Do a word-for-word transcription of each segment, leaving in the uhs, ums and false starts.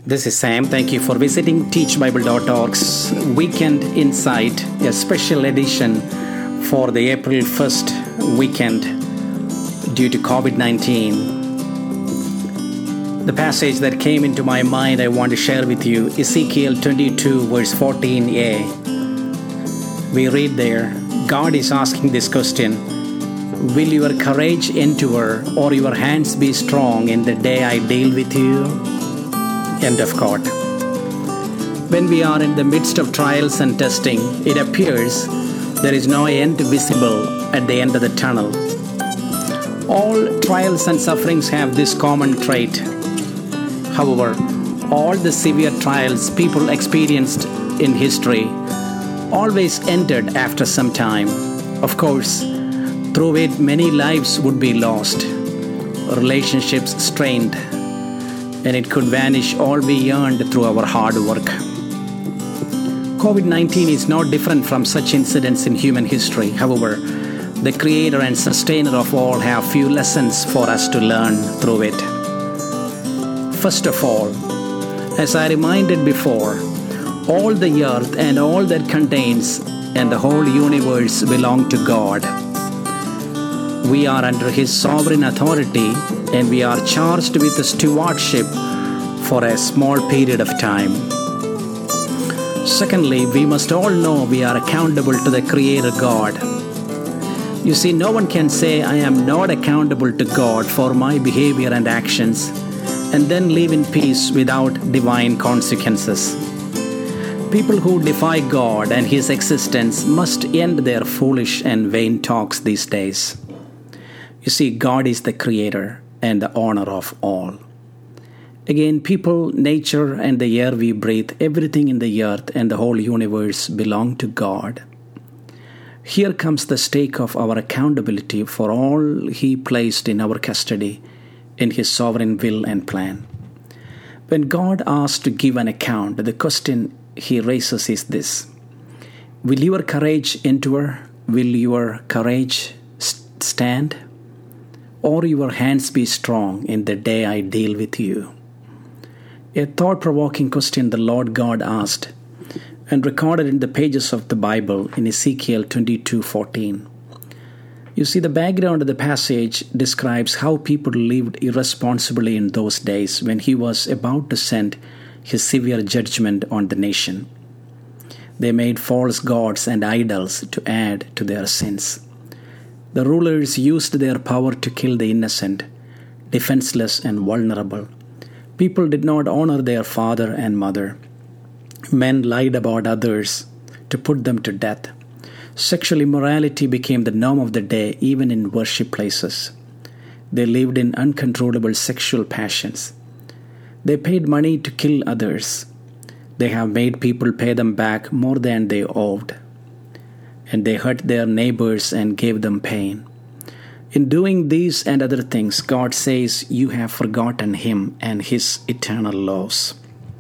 This is Sam. Thank you for visiting teach bible dot org's Weekend Insight, a special edition for the April first weekend due to covid nineteen. The passage that came into my mind I want to share with you, Ezekiel twenty-two verse fourteen a. We read there, God is asking this question, will your courage endure or your hands be strong in the day I deal with you? End of quote. When we are in the midst of trials and testing, it appears there is no end visible at the end of the tunnel. All trials and sufferings have this common trait. However, all the severe trials people experienced in history always ended after some time. Of course, through it many lives would be lost, relationships strained, and it could vanish all we earned through our hard work. covid nineteen is not different from such incidents in human history. However, the creator and sustainer of all have few lessons for us to learn through it. First of all, as I reminded before, all the earth and all that contains and the whole universe belong to God. We are under His sovereign authority and we are charged with the stewardship for a small period of time. Secondly, we must all know we are accountable to the Creator God. You see, no one can say, I am not accountable to God for my behavior and actions, and then live in peace without divine consequences. People who defy God and His existence must end their foolish and vain talks these days. You see, God is the Creator and the owner of all. Again, people, nature, and the air we breathe, everything in the earth and the whole universe belong to God. Here comes the stake of our accountability for all He placed in our custody in His sovereign will and plan. When God asks to give an account, the question He raises is this: will your courage endure? Will your courage stand? Or your hands be strong in the day I deal with you? A thought-provoking question the Lord God asked and recorded in the pages of the Bible in Ezekiel twenty-two fourteen. You see, the background of the passage describes how people lived irresponsibly in those days when He was about to send His severe judgment on the nation. They made false gods and idols to add to their sins. The rulers used their power to kill the innocent, defenseless and vulnerable. People did not honor their father and mother. Men lied about others to put them to death. Sexual immorality became the norm of the day, even in worship places. They lived in uncontrollable sexual passions. They paid money to kill others. They have made people pay them back more than they owed. And they hurt their neighbors and gave them pain. In doing these and other things, God says, you have forgotten Him and His eternal laws.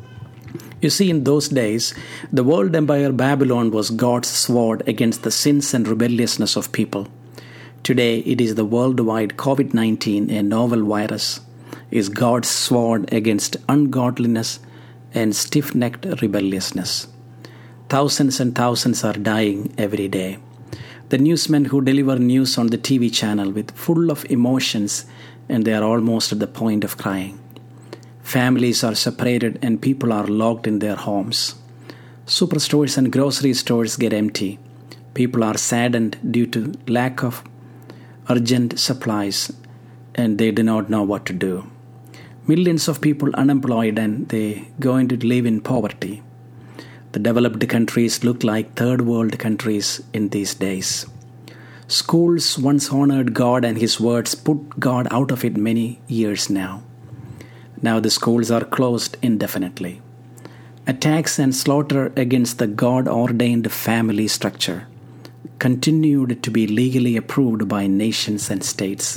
You see, in those days, the world empire Babylon was God's sword against the sins and rebelliousness of people. Today, it is the worldwide covid nineteen, a novel virus, is God's sword against ungodliness and stiff-necked rebelliousness. Thousands and thousands are dying every day. The newsmen who deliver news on the T V channel with full of emotions, and they are almost at the point of crying. Families are separated and people are locked in their homes. Superstores and grocery stores get empty. People are saddened due to lack of urgent supplies and they do not know what to do. Millions of people unemployed and they going to live in poverty. The developed countries look like third world countries in these days. Schools once honored God and His words put God out of it many years now. Now the schools are closed indefinitely. Attacks and slaughter against the God-ordained family structure continued to be legally approved by nations and states.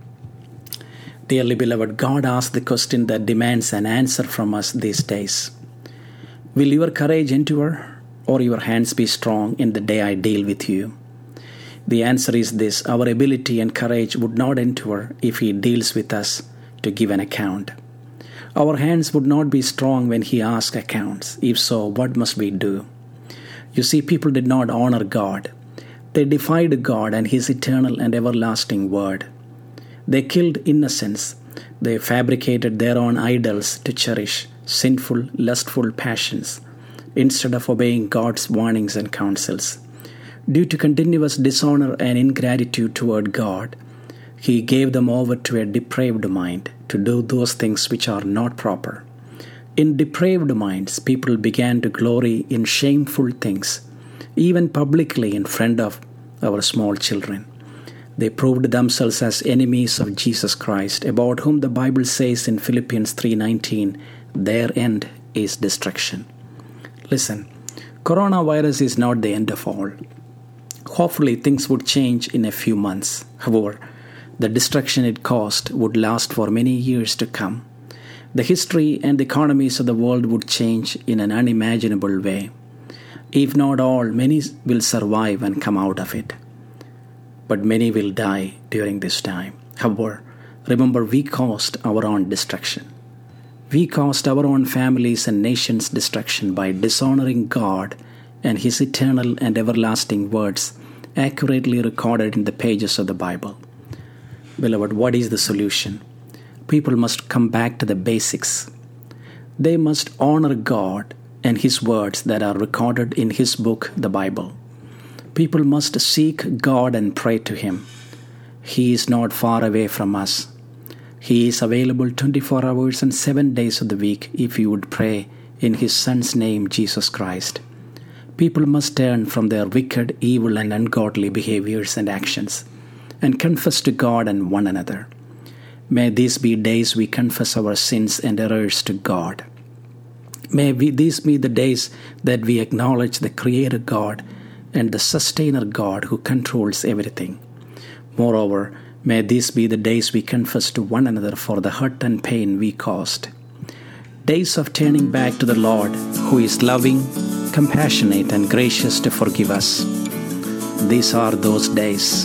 Dearly beloved, God asks the question that demands an answer from us these days. Will your courage endure, or your hands be strong in the day I deal with you? The answer is this: our ability and courage would not endure if He deals with us to give an account. Our hands would not be strong when He asked accounts. If so, what must we do? You see, people did not honor God. They defied God and His eternal and everlasting word. They killed innocents. They fabricated their own idols to cherish sinful, lustful passions instead of obeying God's warnings and counsels. Due to continuous dishonor and ingratitude toward God, He gave them over to a depraved mind to do those things which are not proper. In depraved minds, people began to glory in shameful things, even publicly in front of our small children. They proved themselves as enemies of Jesus Christ, about whom the Bible says in Philippians three nineteen, their end is destruction. Listen, coronavirus is not the end of all. Hopefully things would change in a few months. However, the destruction it caused would last for many years to come. The history and the economies of the world would change in an unimaginable way. If not all, many will survive and come out of it. But many will die during this time. However, remember, we caused our own destruction. We caused our own families and nations' destruction by dishonoring God and His eternal and everlasting words accurately recorded in the pages of the Bible. Beloved, what is the solution? People must come back to the basics. They must honor God and His words that are recorded in His book, the Bible. People must seek God and pray to Him. He is not far away from us. He is available twenty-four hours and seven days of the week if you would pray in His Son's name, Jesus Christ. People must turn from their wicked, evil, and ungodly behaviors and actions and confess to God and one another. May these be days we confess our sins and errors to God. May we, these be the days that we acknowledge the Creator God and the Sustainer God who controls everything. Moreover, may these be the days we confess to one another for the hurt and pain we caused. Days of turning back to the Lord, who is loving, compassionate, and gracious to forgive us. These are those days.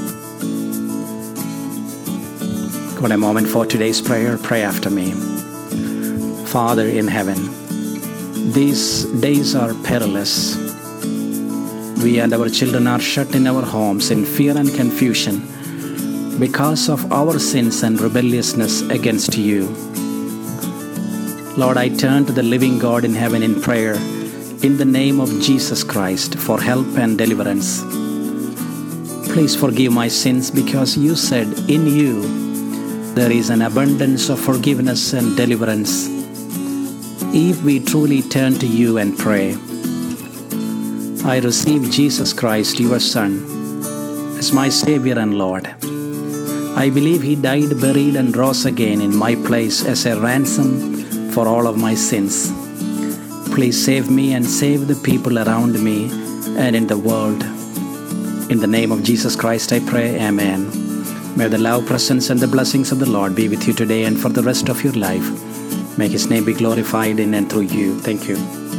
Got a moment for today's prayer? Pray after me. Father in heaven, these days are perilous. We and our children are shut in our homes in fear and confusion because of our sins and rebelliousness against you. Lord, I turn to the living God in heaven in prayer in the name of Jesus Christ for help and deliverance. Please forgive my sins because you said in you there is an abundance of forgiveness and deliverance. If we truly turn to you and pray, I receive Jesus Christ, your Son, as my Savior and Lord. I believe He died, buried, and rose again in my place as a ransom for all of my sins. Please save me and save the people around me and in the world. In the name of Jesus Christ I pray, Amen. May the love, presence, and the blessings of the Lord be with you today and for the rest of your life. May His name be glorified in and through you. Thank you.